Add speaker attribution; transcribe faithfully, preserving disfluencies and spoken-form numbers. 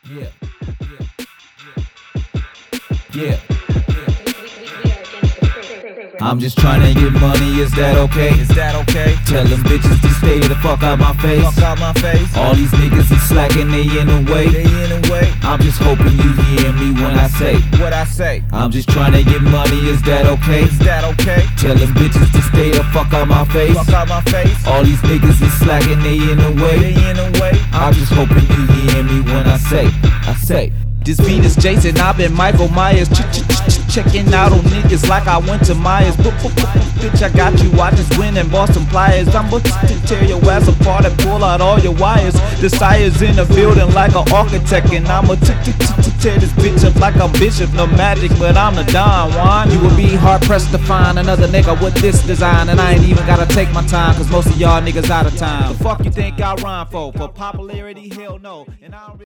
Speaker 1: Yeah. Yeah. I'm just tryna get money, is that okay?
Speaker 2: Is that okay?
Speaker 1: Tell them bitches to stay the fuck out my face.
Speaker 2: Fuck out my face.
Speaker 1: All these niggas is slacking, they in the way.
Speaker 2: They in the way.
Speaker 1: I'm just hoping you hear me when I say
Speaker 2: What I say?
Speaker 1: I'm just tryna get money, is that okay?
Speaker 2: Is that okay?
Speaker 1: Tell them bitches to stay the fuck out my face.
Speaker 2: Fuck out my face.
Speaker 1: All these niggas is slacking, they in the way.
Speaker 2: They in the way.
Speaker 1: I'm just hoping you hear me when I say I say
Speaker 2: This beat is Jason, I've been Michael Myers. Ch ch ch checking out on niggas like I went to Myers. Bitch, I got you, I just went and bought some pliers. I'm about to tear your ass apart and pull out all your wires. The sire's in the building like an architect, and I'ma tear this bitch up like I'm Bishop. No magic, but I'm the Don Juan. You would be hard pressed to find another nigga with this design, and I ain't even gotta take my time, cause most of y'all niggas out of time. The fuck you think I rhyme for? For popularity? Hell no. And I don't